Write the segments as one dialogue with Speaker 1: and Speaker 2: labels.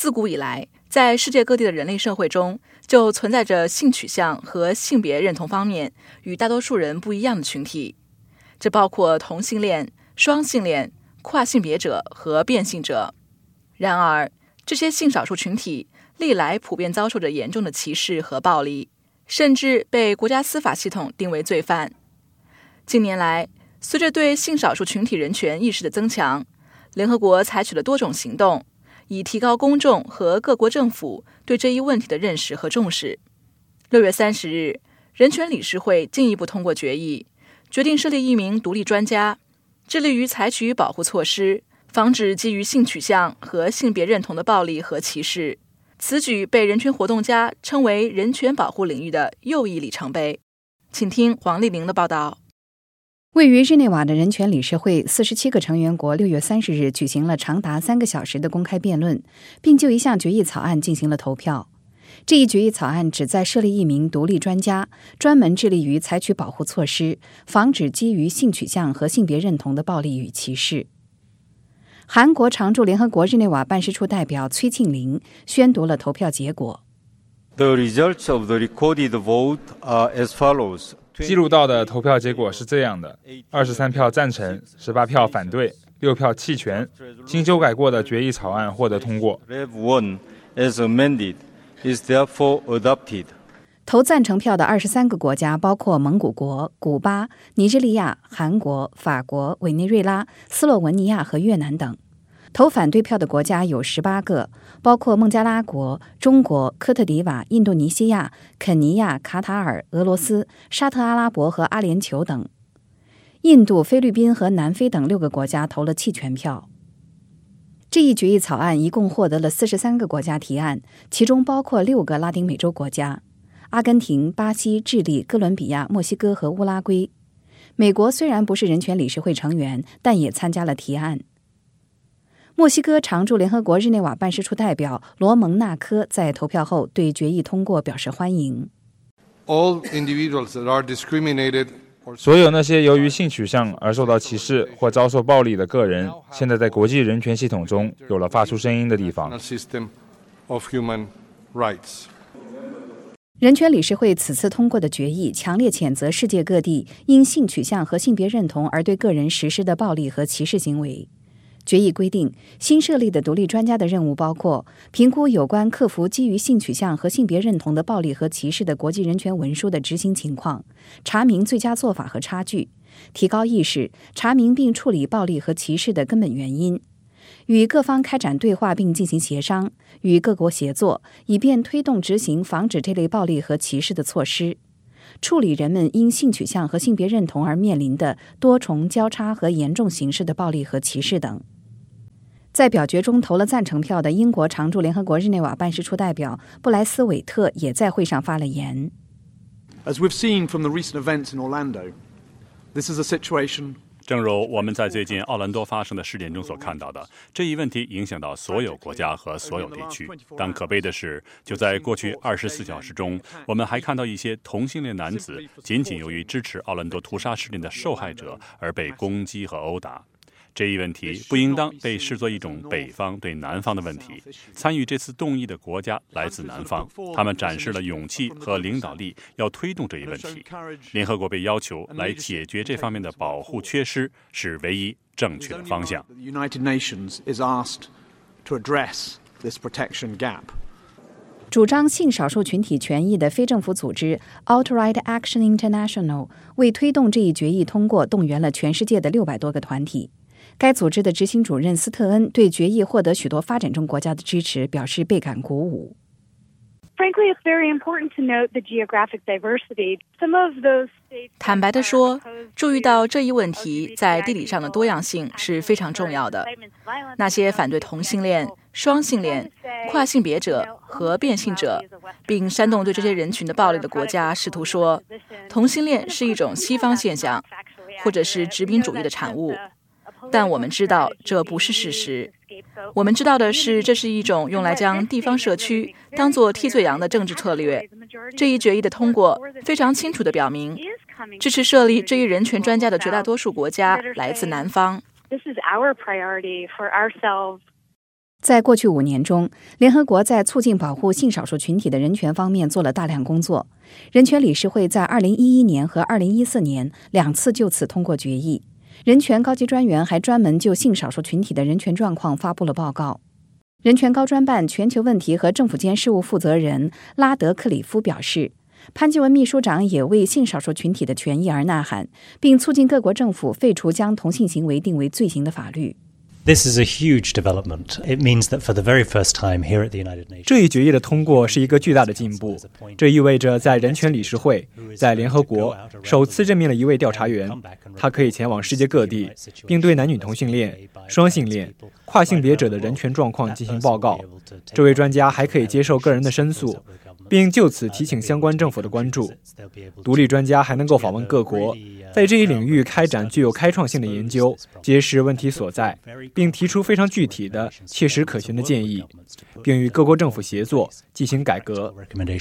Speaker 1: 自古以来，在世界各地的人类社会中，就存在着性取向和性别认同方面与大多数人不一样的群体，这包括同性恋、双性恋、跨性别者和变性者。然而，这些性少数群体历来普遍遭受着严重的歧视和暴力，甚至被国家司法系统定为罪犯。近年来，随着对性少数群体人权意识的增强，联合国采取了多种行动，以提高公众和各国政府对这一问题的认识和重视。6月30日，人权理事会进一步通过决议，决定设立一名独立专家，致力于采取保护措施，防止基于性取向和性别认同的暴力和歧视。此举被人权活动家称为人权保护领域的又一里程碑。请听黄丽玲的报道。
Speaker 2: 位于日内瓦的人权理事会47个成员国6月30日举行了长达3个小时的公开辩论，并就一项决议草案进行了投票。这一决议草案旨在设立一名独立专家，专门致力于采取保护措施，防止基于性取向和性别认同的暴力与歧视。韩国常驻联合国日内瓦办事处代表崔庆林宣读了投票结果。
Speaker 3: The results of the recorded vote are as follows.
Speaker 4: 记录到的投票结果是这样的：23票赞成，18票反对，6票弃权。经修改过的决议草案获得通过。
Speaker 3: As amended, is therefore adopted.
Speaker 2: 投赞成票的23个国家包括蒙古国、古巴、尼日利亚、韩国、法国、委内瑞拉、斯洛文尼亚和越南等。投反对票的国家有18个，包括孟加拉国、中国、科特迪瓦、印度尼西亚、肯尼亚、卡塔尔、俄罗斯、沙特阿拉伯和阿联酋等。印度、菲律宾和南非等6个国家投了弃权票。这一决议草案一共获得了43个国家提案，其中包括6个拉丁美洲国家：阿根廷、巴西、智利、哥伦比亚、墨西哥和乌拉圭。美国虽然不是人权理事会成员，但也参加了提案。墨西哥常驻联合国日内瓦办事处代表罗蒙纳科在投票后对决议通过表示欢迎。
Speaker 4: 所有那些由于性取向而受到歧视或遭受暴力的个人，现在在国际人权系统中有了发出声音的地方。
Speaker 2: 人权理事会此次通过的决议强烈谴责世界各地因性取向和性别认同而对个人实施的暴力和歧视行为。决议规定，新设立的独立专家的任务包括评估有关克服基于性取向和性别认同的暴力和歧视的国际人权文书的执行情况，查明最佳做法和差距，提高意识，查明并处理暴力和歧视的根本原因，与各方开展对话并进行协商，与各国协作，以便推动执行防止这类暴力和歧视的措施，处理人们因性取向和性别认同而面临的多重交叉和严重形式的暴力和歧视等。在表决中投了赞成票的英国常驻联合国日内瓦办事处代表布莱斯韦特也在会上发了言。
Speaker 5: As we've seen from the recent events in Orlando, this is a situation
Speaker 6: 正如我们在最近奥兰多发生的事件中所看到的，这一问题影响到所有国家和所有地区。但可悲的是，就在过去24小时中，我们还看到一些同性恋男子仅仅由于支持奥兰多屠杀事件的受害者而被攻击和殴打。这一问题不应当被视作一种北方对南方的问题。参与这次动议的国家来自南方，他们展示了勇气和领导力，要推动这一问题。联合国被要求来解决这方面的保护缺失，是唯一正确的方向。
Speaker 2: 主张性少数群体权益的非政府组织 Alt-Right Action International 为推动这一决议通过，动员了全世界的600多个团体。该组织的执行主任斯特恩对决议获得许多发展中国家的支持表示倍感鼓舞。
Speaker 1: 坦白地说，注意到这一问题在地理上的多样性是非常重要的。那些反对同性恋、双性恋、跨性别者和变性者，并煽动对这些人群的暴力的国家，试图说同性恋是一种西方现象，或者是殖民主义的产物。但我们知道这不是事实。我们知道的是，这是一种用来将地方社区当作替罪羊的政治策略。这一决议的通过非常清楚地表明，支持设立这一人权专家的绝大多数国家来自南方。
Speaker 2: 在过去5年中，联合国在促进保护性少数群体的人权方面做了大量工作。人权理事会在2011年和2014年2次就此通过决议。人权高级专员还专门就性少数群体的人权状况发布了报告。人权高专办全球问题和政府间事务负责人拉德克里夫表示，潘基文秘书长也为性少数群体的权益而呐喊，并促进各国政府废除将同性行为定为罪行的法律。
Speaker 7: This is a huge development. It means that for the very first time here at the United Nations,
Speaker 8: 这一决议的通过是一个巨大的进步。这意味着在人权理事会，在联合国首次任命了一位调查员，他可以前往世界各地，并对男女同性恋、双性恋、跨性别者的人权状况进行报告。这位专家还可以接受个人的申诉，并就此提醒相关政府的关注。独立专家还能够访问各国，在这一领域开展具有开创性的研究，揭示问题所在，并提出非常具体的、切实可行的建议，并与各国政府协作进行改革。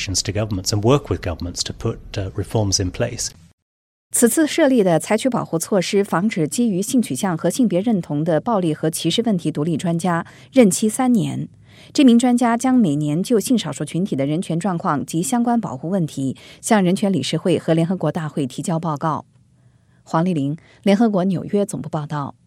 Speaker 2: 此次设立的采取保护措施，防止基于性取向和性别认同的暴力和歧视问题独立专家，任期3年。这名专家将每年就性少数群体的人权状况及相关保护问题向人权理事会和联合国大会提交报告。黄丽玲，联合国纽约总部报道。